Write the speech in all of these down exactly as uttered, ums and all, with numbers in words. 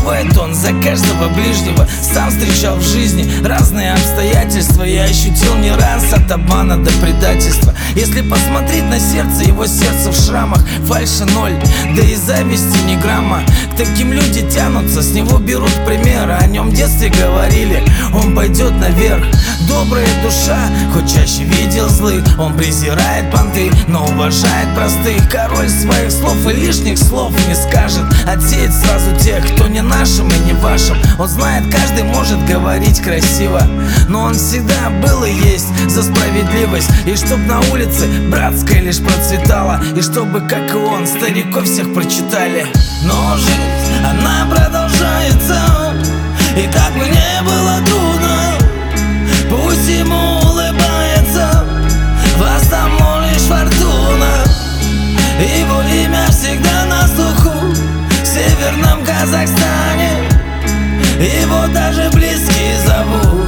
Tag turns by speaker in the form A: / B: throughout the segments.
A: переживает он за каждого ближнего. Сам встречал в жизни разные обстоятельства. Я ощутил не раз от обмана до предательства. Если посмотреть на сердце, его сердце в шрамах, фальши ноль, да и зависти ни грамма. К таким люди тянутся, с него берут пример. О нем в детстве говорили, он пойдет наверх. Добрая душа, хоть чаще видел злых. Он презирает понты, но уважает простых. Король своих слов и лишних слов не скажет. Отсеет сразу тех, кто не нашим и не вашим. Он знает, каждый может говорить красиво, но он всегда был и есть за справедливость. И чтоб на улице братская лишь процветала, и чтобы, как и он, стариков всех прочитали. Но жизнь, она продолжается, и как бы не было трудно, пусть ему улыбается, вас тому лишь фортуна. Его имя всегда на слуху в северном Казахстане, его даже близкие зовут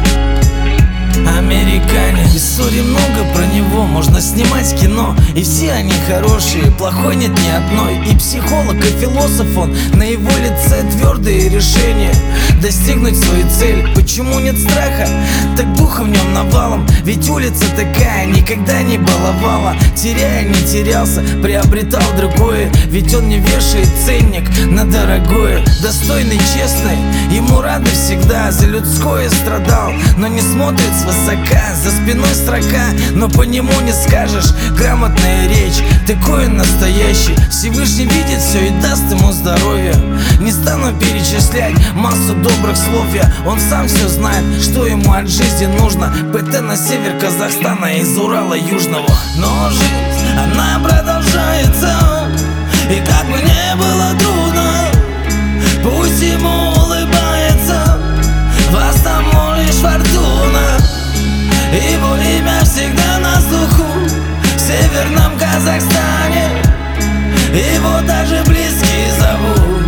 A: американец. В истории много про него, можно снимать кино, и все они хорошие, плохой нет ни одной. И психолог, и философ он, на его лице твердые решения достигнуть свою цель. Почему нет страха? Так духа в нем навалом, ведь улица такая никогда не баловала. Теряя, не терялся, приобретал другое, ведь он не вешает ценник на дорогое. Достойный, честный, ему рады всегда, за людское страдал, но не смотрит свысока. За спиной строка, но по нему не скажешь. Грамотная речь, такой он настоящий. Всевышний видит все и даст ему здоровье. Не стану перечислять массу добрых слов я. Он сам все знает, что ему от жизни нужно. ПТ на север Казахстана из Урала южного. Но жизнь, она продолжается, и как бы не было трудно, пусть ему улыбается, вас тому лишь фортуна. Его имя всегда на слуху в северном Казахстане, его даже близкие зовут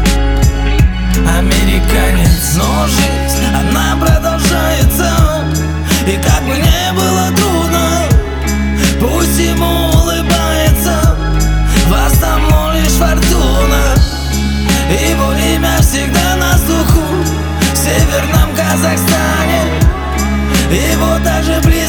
A: американец. Но жизнь, она продолжается, и как бы не было трудно, пусть ему улыбается, вас тому лишь фортуна. Его имя всегда на слуху в северном Казахстане, его даже близкие